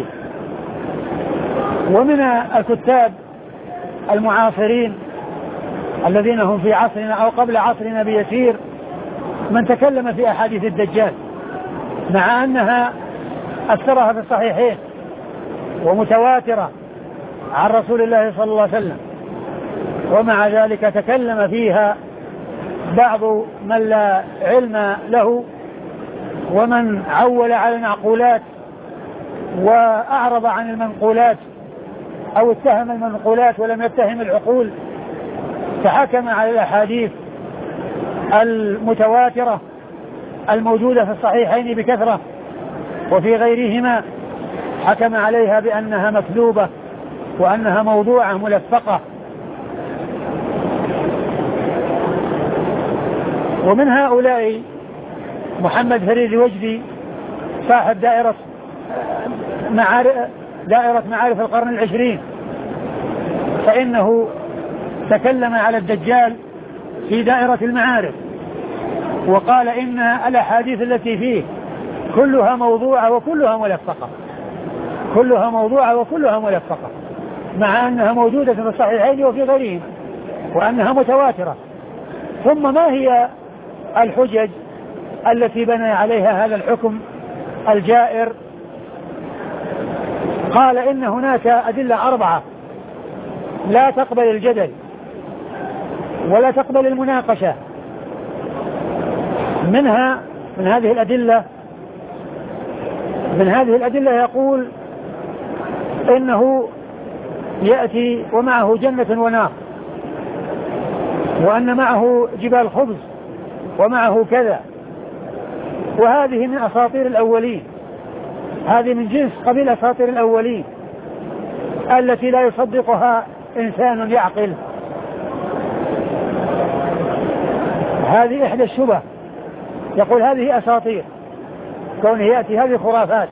ومن الكتاب المعاصرين الذين هم في عصرنا أو قبل عصرنا بيسير من تكلم في أحاديث الدجال مع أنها أكثرها في الصحيحين ومتواترة عن رسول الله صلى الله عليه وسلم، ومع ذلك تكلم فيها بعض من لا علم له ومن عول على المعقولات وأعرض عن المنقولات أو اتهم المنقولات ولم يتهم العقول، فحكم على الأحاديث المتواترة الموجودة في الصحيحين بكثرة وفي غيرهما، حكم عليها بأنها مكذوبة وأنها موضوعة ملفقة. ومن هؤلاء محمد فريد الوجدي صاحب دائرة معارف القرن العشرين، فإنه تكلم على الدجال في دائرة المعارف وقال إن الأحاديث التي فيه كلها موضوعة وكلها ملفقة، مع أنها موجودة في الصحيحين وفي غيرهم وأنها متواترة. ثم ما هي الحجج التي بنى عليها هذا الحكم الجائر؟ قال إن هناك أدلة 4 لا تقبل الجدل ولا تقبل المناقشة. من هذه الأدلة يقول إنه يأتي ومعه جنة ونار، وأن معه جبال خبز ومعه كذا، وهذه من أساطير الأولين، هذه من جنس قبيل أساطير الأولين التي لا يصدقها إنسان يعقل. هذه إحدى الشبه، يقول هذه أساطير كونه يأتي هذه خرافات،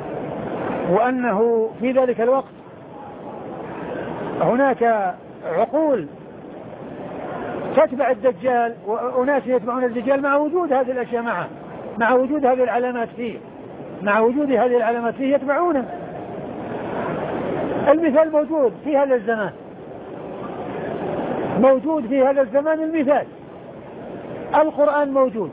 وأنه في ذلك الوقت هناك عقول تتبع الدجال وأناس يتبعون الدجال مع وجود هذه الأشياء مع وجود هذه العلامات فيه يتبعونه. المثال موجود في هذا الزمان، موجود في هذا الزمان المثال. القرآن موجود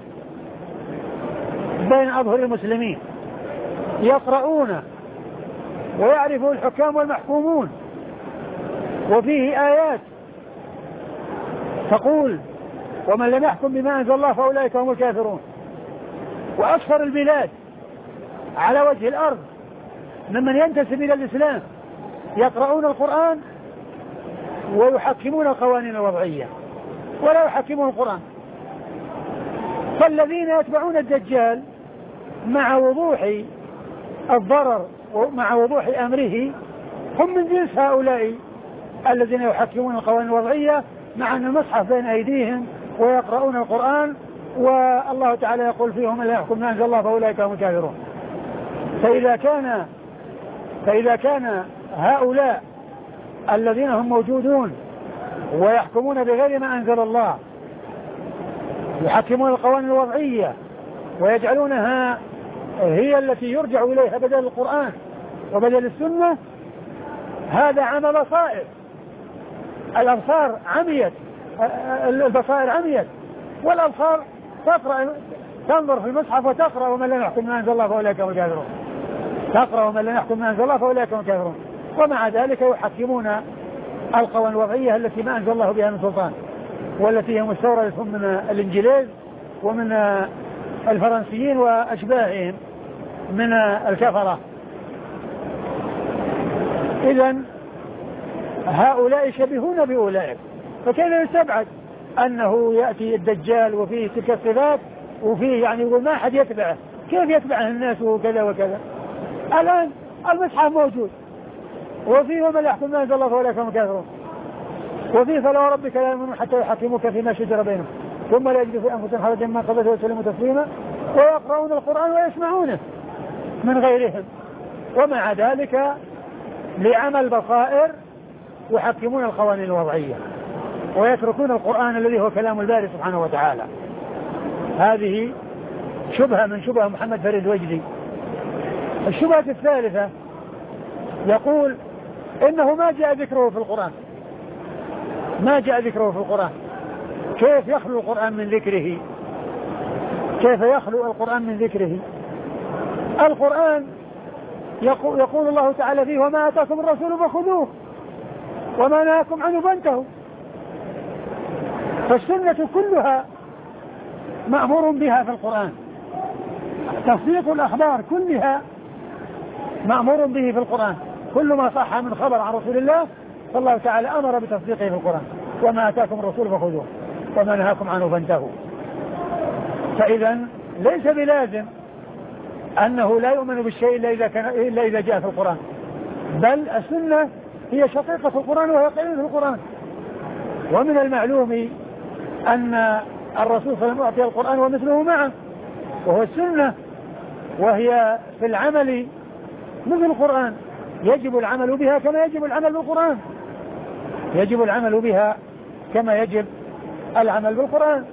بين أظهر المسلمين، يقرؤون ويعرفه الحكام والمحكومون، وفيه آيات تقول ومن لم يحكم بما أنزل الله فأولئك هم الكافرون. وأكثر البلاد على وجه الأرض ممن ينتسب إلى الإسلام يقرؤون القرآن ويحكمون القوانين الوضعية ولا يحكمون القرآن. فالذين يتبعون الدجال مع وضوح الضرر ومع وضوح أمره هم من جنس هؤلاء الذين يحكمون القوانين الوضعية مع أن المصحف بين أيديهم ويقرؤون القرآن، والله تعالى يقول فيهم لا يحكم ما أنزل الله فأولئك هم الكافرون. فإذا كان هؤلاء الذين هم موجودون ويحكمون بغير ما أنزل الله يحكمون القوانين الوضعية ويجعلونها هي التي يرجع إليها بدل القرآن وبدل السنة، هذا عمى بصائر. الأبصار عميت، البصائر عميت، والأبصار تنظر في المصحف وتقرأ ومن لم يحكم ما أنزل الله فأولئك هم الكافرون، تقرأ ومن لم يحكم ما أنزل الله فأولئك هم الكافرون. ومع ذلك يحكمون القوانين الوضعية التي ما أنزل الله بها من سلطان، والتي هي مستوردة من الإنجليز ومن الفرنسيين وأشباههم من الكفرة. إذن هؤلاء يشبهون بأولئك، فكيف يستبعد أنه يأتي الدجال وفيه تلك الصفات وفيه يعني يقول ما أحد يتبعه، كيف يتبعه الناس وكذا وكذا؟ الآن المصحف موجود وفيه ومن يحكم ما أنزل الله فأولئك هم الكافرون، وفيه فلا وربك لا يؤمنون حتى يحكموك فيما شجر بينهم ثم لا يجدوا في أنفسهم حرجا مما قضيت ويسلموا تسليما ويقرؤون القرآن ويسمعونه من غيرهم. ومع ذلك لعمى البصائر يحكمون القوانين الوضعية ويتركون القرآن الذي هو كلام الباري سبحانه وتعالى. هذه شبهة من شبه محمد فريد وجدي. الشبهة الثالثة يقول إنه ما جاء ذكره في القرآن، ما جاء ذكره في القرآن. كيف يخلو القرآن من ذكره؟ كيف يخلو القرآن من ذكره؟ القرآن يقول الله تعالى فيه وما آتاكم الرسول فخذوه وما نهاكم عنه فانتهوا. فالسنة كلها مأمور بها في القرآن، تصديق الأخبار كلها مأمور به في القرآن، كل ما صح من خبر عن رسول الله فالله تعالى أمر بتصديقه في القرآن. وما آتاكم الرسول فخذوه وما نهاكم عنه فانتهوا. فإذا ليس بلازم أنه لا يؤمن بالشيء إلا إذا جاء في القرآن، بل السنة هي شقيقة القرآن وهي قرينة القرآن. ومن المعلوم أن الرسول صلى الله عليه وسلم أعطي القرآن ومثله معه وهو السنة، وهي في العمل مثل القرآن، يجب العمل بها كما يجب العمل بالقرآن، يجب العمل بها كما يجب العمل بالقرآن.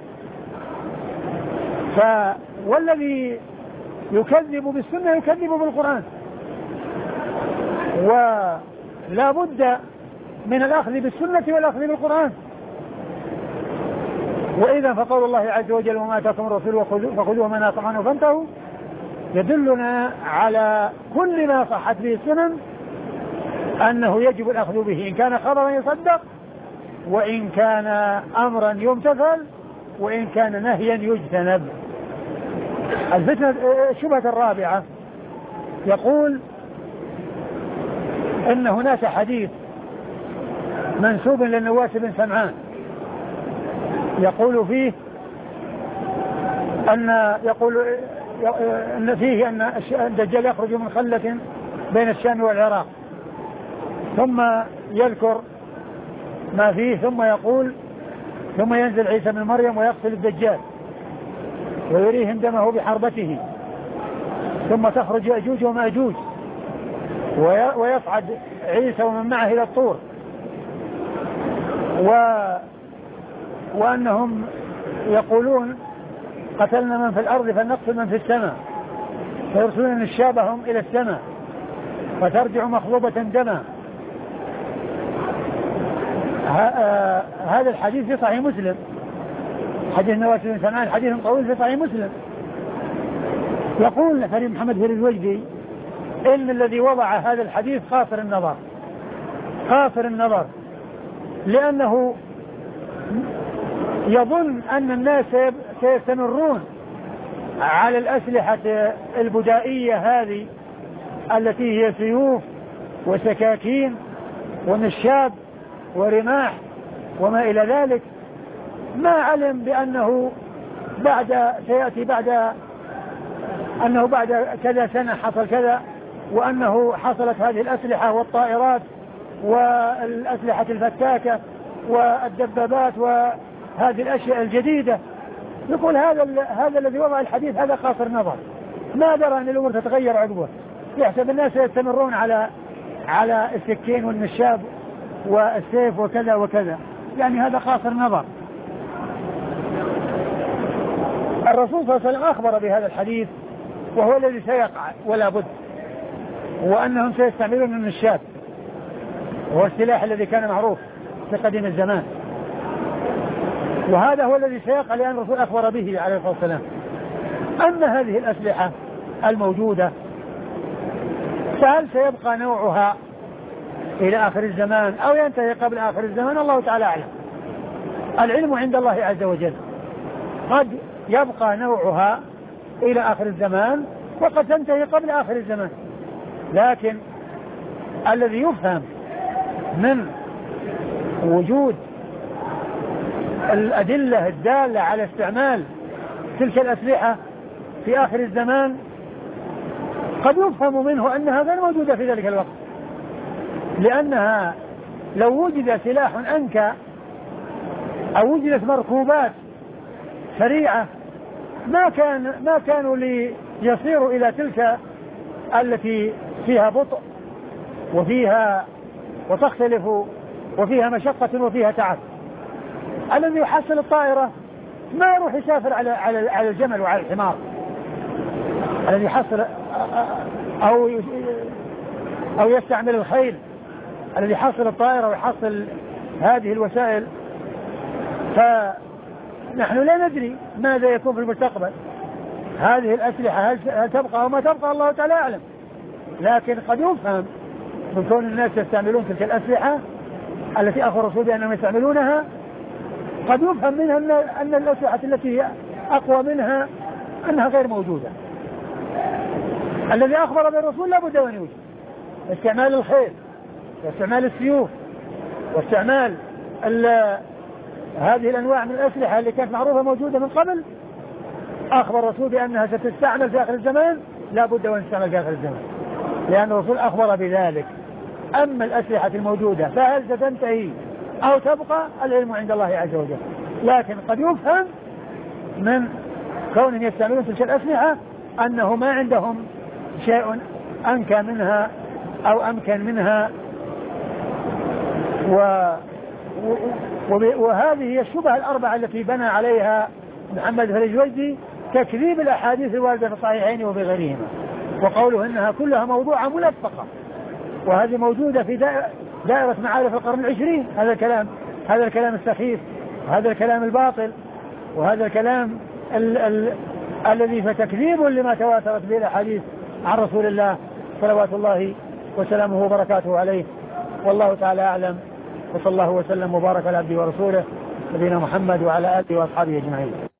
والذي يكذب بالسنة يكذب بالقرآن، ولا بد من الأخذ بالسنة والأخذ بالقرآن. وإذا فقول الله عز وجل وما آتاكم الرسول فخذوه وما نهاكم عنه فانتهوا يدلنا على كل ما صحت به السنن أنه يجب الأخذ به، إن كان خبرا يصدق وإن كان أمرا يمتثل وإن كان نهيا يجتنب. الشبهة الرابعة يقول إن هناك حديث منسوب للنواس بن سمعان يقول فيه أن فيه أن الدجال يخرج من خلة بين الشام والعراق، ثم يذكر ما فيه ثم يقول ثم ينزل عيسى بن مريم ويقتل الدجال ويريهم دمه بحربته، ثم تخرج يأجوج ومأجوج ويصعد عيسى ومن معه إلى الطور، وأنهم يقولون قتلنا من في الأرض فلنقتل من في السماء، فيرسلون نشابهم إلى السماء فترجع مخضوبة دما هذا الحديث في صحيح مسلم، حديث نواس بن سمعان حديث طويل في صحيح مسلم. يقول فريد محمد فريد الوجدي إن الذي وضع هذا الحديث قاصر النظر، لأنه يظن أن الناس سيستمرون على الأسلحة البدائية هذه التي هي سيوف وسكاكين ونشاب ورماح وما إلى ذلك، ما علم بأنه سيأتي بعد كذا سنة حصل كذا، وأنه حصلت هذه الأسلحة والطائرات والأسلحة الفتاكة والدبابات وهذه الأشياء الجديدة. يقول هذا الذي وضع الحديث هذا قاصر نظر، ما درى أن الأمور تتغير عقبه، يحسب الناس يستمرون على السكين والنشاب والسيف وكذا وكذا، يعني هذا قاصر نظر. الرسول صلى الله عليه وسلم أخبر بهذا الحديث وهو الذي سيقع ولا بد، وأنهم سيستعملون النشاب وهو السلاح الذي كان معروف في قديم الزمان، وهذا هو الذي سيقع لأن الرسول أخبر به عليه الصلاة والسلام. أما هذه الأسلحة الموجودة فهل سيبقى نوعها إلى آخر الزمان أو ينتهي قبل آخر الزمان؟ الله تعالى أعلم، العلم عند الله عز وجل. قد يبقى نوعها إلى آخر الزمان وقد تنتهي قبل آخر الزمان، لكن الذي يفهم من وجود الأدلة الدالة على استعمال تلك الأسلحة في آخر الزمان قد يفهم منه أنها غير موجودة في ذلك الوقت، لأنها لو وجد سلاح أنكى أو وجدت مركوبات سريعة ما كانوا ليصيروا إلى تلك التي فيها بطء وتختلف وفيها مشقة وفيها تعب. الذي يحصل الطائرة ما يروح يسافر على الجمل وعلى الحمار، الذي يحصل أو يستعمل الخيل، الذي يحصل الطائرة ويحصل هذه الوسائل، فنحن لا ندري ماذا يكون في المستقبل. هذه الأسلحة هل تبقى أو ما تبقى الله تعالى أعلم، لكن قد يفهم من كون الناس يستعملون تلك الأسلحة التي أخبر الرسول بأنهم يستعملونها، قد يفهم منها أن الأسلحة التي هي أقوى منها أنها غير موجودة. الذي أخبر بالرسول لا بد أن يوجد استعمال الخيل واستعمال السيوف واستعمال هذه الأنواع من الأسلحة اللي كانت معروفة موجودة من قبل. أخبر الرسول بأنها ستستعمل في آخر الزمان، لا بد أن تستعمل في آخر الزمان، لأن الرسول أخبر بذلك. أما الأسلحة الموجودة فهل ستنتهي أو تبقى؟ العلم عند الله عز وجل، لكن قد يفهم من كونهم يستعملون تلك الأسلحة أنه ما عندهم شيء أنكى منها أو أمكن منها. وهذه هي الشبهة الأربعة التي بنى عليها محمد فريد الوجدي، تكذيب الأحاديث الواردة في الصحيحين وفي غيرهما، وقوله إنها كلها موضوعة ملفقة، وهذه موجودة في دائرة معارف القرن العشرين. هذا الكلام السخيف، وهذا الكلام الباطل، وهذا الكلام الذي فتكذيب لما تواترت به الأحاديث عن رسول الله صلوات الله وسلامه وبركاته عليه. والله تعالى أعلم، وصلى الله وسلم وبارك على عبده ورسوله نبينا محمد وعلى آله وأصحابه أجمعين.